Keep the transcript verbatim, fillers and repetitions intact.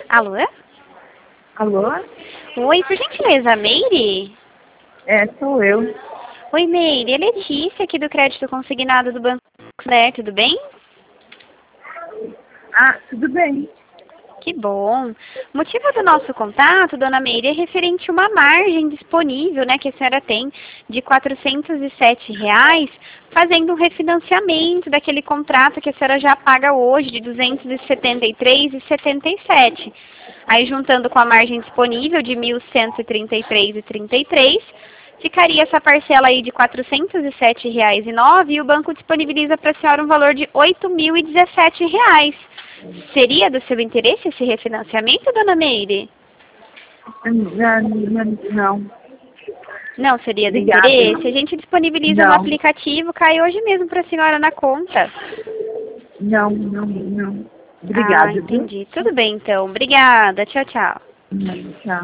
Alô? Alô? Oi, por gentileza, a Meire? É, sou eu. Oi, Meire, é Letícia aqui do Crédito Consignado do Banco Santander, tudo bem? Ah, tudo bem. Que bom. O motivo do nosso contato, dona Meire, é referente a uma margem disponível, né, que a senhora tem de quatrocentos e sete reais, fazendo um refinanciamento daquele contrato que a senhora já paga hoje de duzentos e setenta e três reais e setenta e sete centavos. Aí, juntando com a margem disponível de mil cento e trinta e três reais e trinta e três centavos, ficaria essa parcela aí de quatrocentos e sete reais e nove centavos e o banco disponibiliza para a senhora um valor de oito mil e dezessete reais. Seria do seu interesse esse refinanciamento, dona Meire? Não, não, não. Não seria do Obrigada. interesse? A gente disponibiliza no Não. aplicativo, cai hoje mesmo para a senhora na conta. Não, não, não. Ah, Obrigada, viu? entendi. Tudo bem, então. Obrigada. Tchau, tchau. Tchau.